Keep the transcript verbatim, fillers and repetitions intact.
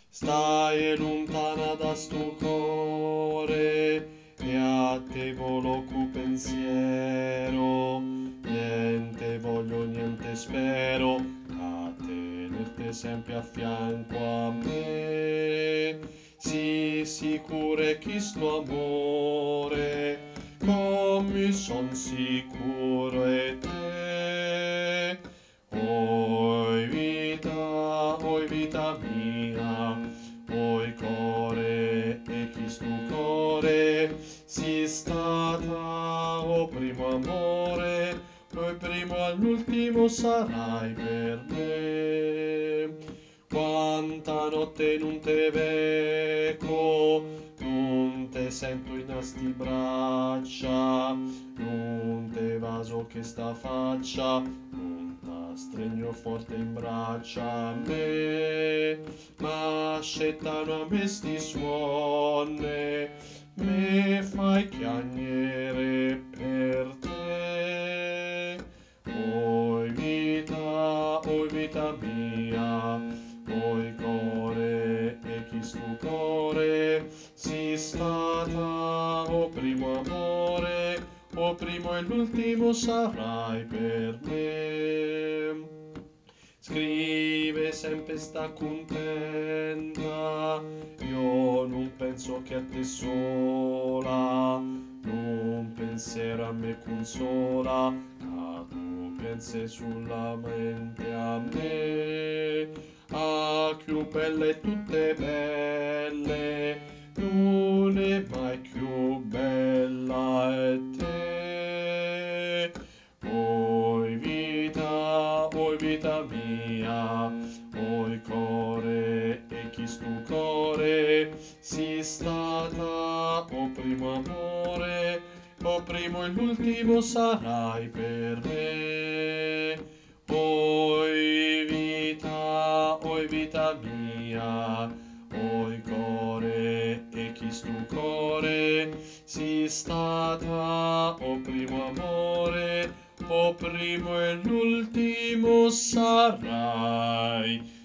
Stai lontana da sto core, e a te volo cu pensiero. Niente voglio, niente spero, a tenerte sempre a fianco a me. Sii sicure che sto amore, come son sicuro e te. Oi vita, oi vita mia, oi core e chi stu core, si stata o primo amore, o il primo all'ultimo sarai per me. Quanta notte non te veco, non te sento in asti braccia, non te vaso che sta faccia, non ta stregno forte in braccia a me, ma scettano a me sti suonne, me fai chiagnere per te. Oi vita, oi vita mia, oi core e chi stu core, si stata o primo amore, o primo e l'ultimo sarai per me. Scrive sempre sta contenta, io non penso che a te sola, non pensiero a me consola, a tu pensi solamente a me. Ah, più belle tutte belle, non è mai più bella è te. Oi vita, oi vita mia, oi core e chi stu core, si stata o primo amore, o primo e l'ultimo sarai per me. Oi vita, oi vita mia, oi core e chi stu core, si stata o primo amore, o primo e l'ultimo sarai